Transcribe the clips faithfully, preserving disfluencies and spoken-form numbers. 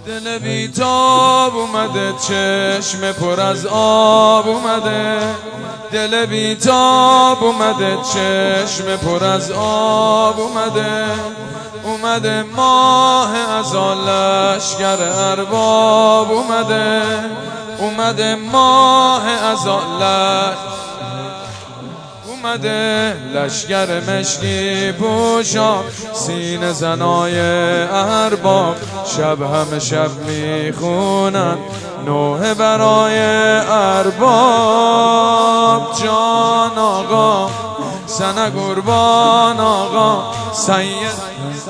دل بیتاب اومده، چشم پر از آب اومده. دل بیتاب اومده، چشم پر از آب اومده. اومده ماه ازا لشگر ارباب اومده. اومده ماه ازا لشگر اومده، لشگر مشکی پوشا، سینه زنای ارباب. شب همه شب میخونن نوحه برای ارباب. جان آقا سنه قربان آقا سید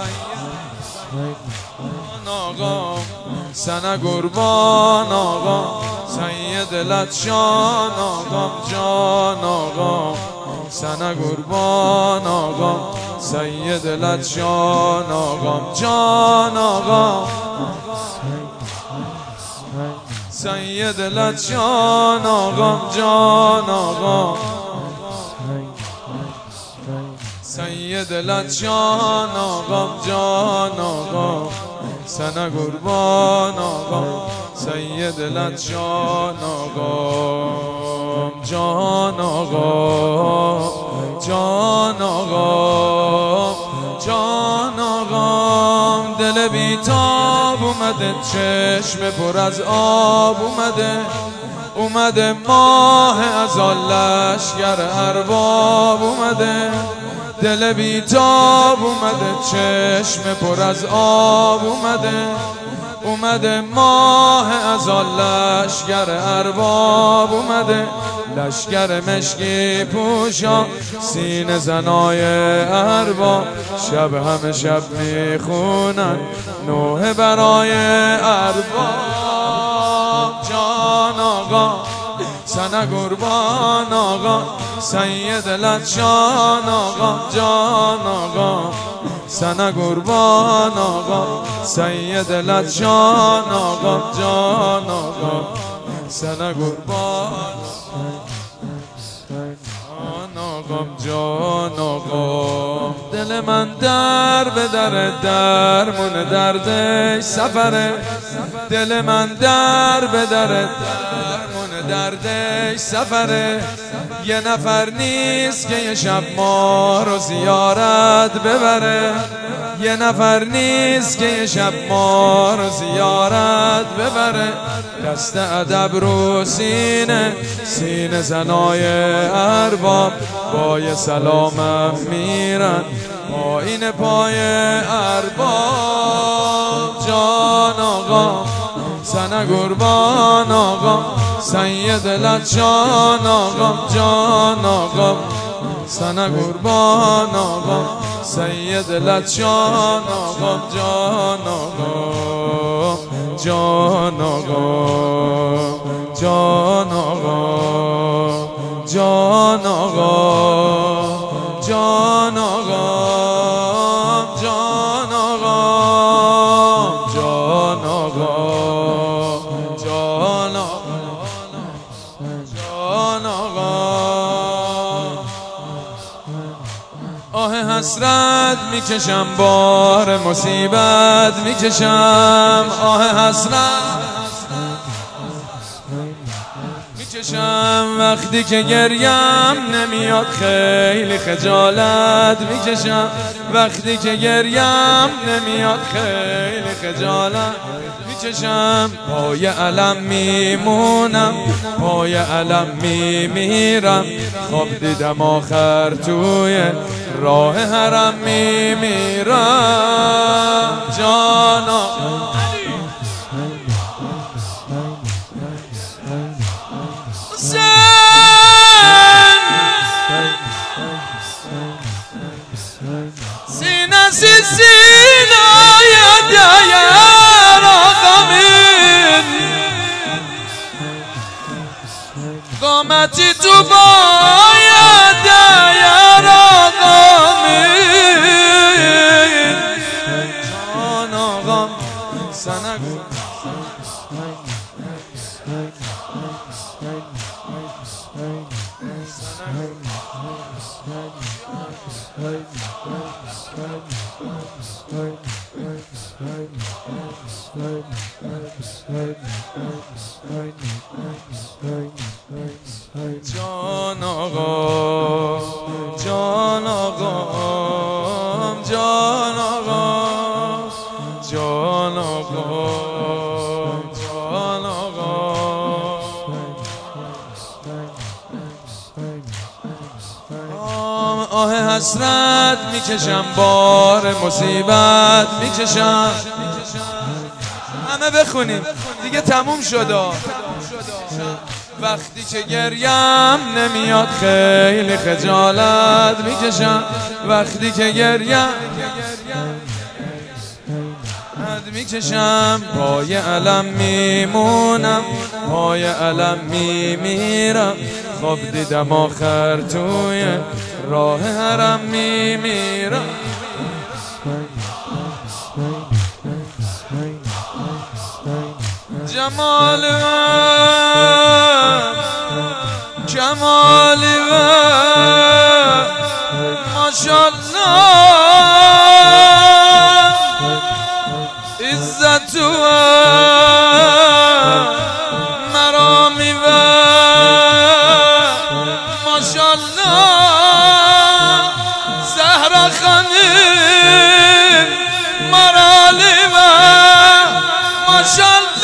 آقا سنه قربان آقا سید لطشان آقا. جان آقا سنه قربان آقا سید لطشان آقا. جان آقا سید لطشان آقا. جان آقا سید لطشان آقا. جان آقا سنه قربان آقا سید لطشان آقا. جان آقا جان آقا جان آقا. دل بیتاب اومده، چشم پر از آب اومده. اومده ماه ازا لشگر ارباب اومده. دل بیتاب اومده، چشم پر از آب اومده. اومده ماه ازا لشگر ارباب اومده. لشگر مشکی پوشا، سینه زنای ارباب. شب همه شب میخونن نوحه برای ارباب. جان آقا سنه قربان آقا سید لطشان آقا. جان آقا سنه قربان آقا سید لطشان آقا. جان آقا سنه قربان آقا. جان آقا دل من در به در درمون دردش سفره. دل من در به در درمون دردش سفره. یه نفر نیست که یه شب ما رو زیارت ببره. یه نفر نیست که یه شب ما رو زیارت ببره. دست ادب رو سینه، سینه زنای ارباب. با یه سلامم میرن آیین پای ارباب. جان آقا سنه قربان آقا سید لطشان آقا. جان آقا سنه قربان آقا سید لطشان آقا. جان آقا جان آقا جان آقا جان آقا جان آقا جان آقا جان آقا جان آقا جان آقا. آه حسرت میکشم، بار مصیبت میکشم. آه حسرت میکشم وقتی که گریم نمیاد، خیلی خجالت میکشم. وقتی که گریم نمیاد، خیلی خجالت میکشم. پای علم میمونم، پای علم میمیرم. خواب دیدم آخر توی راه حرم میمیرم. جانا سینه سی سینه یاد یار آقامین. قامتی تو باید یار آقامین. جان آقام سنه جان آقا جان آقا جان آقا جان آقا جان آقا آه حسرت میکشم بار مصیبت میکشم همه بخونیم دیگه تموم شد وقتی که گریم نمیاد خیلی خجالت میکشم وقتی که گریم میکشم پای علم میمونم پای علم میمیرم خواب دیدم آخر توی راه حرم میمیرم جمال جمال ماشاءالله عزت مرامی و ماشاءالله زهرا خانم مرالی و ماشاءالله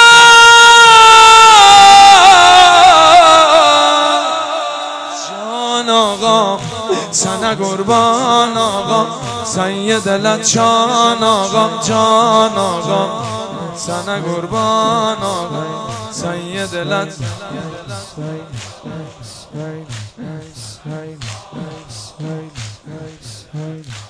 سنه قربان آقا سید دلت جان آقا جان آقا سنه قربان آقا سید دلت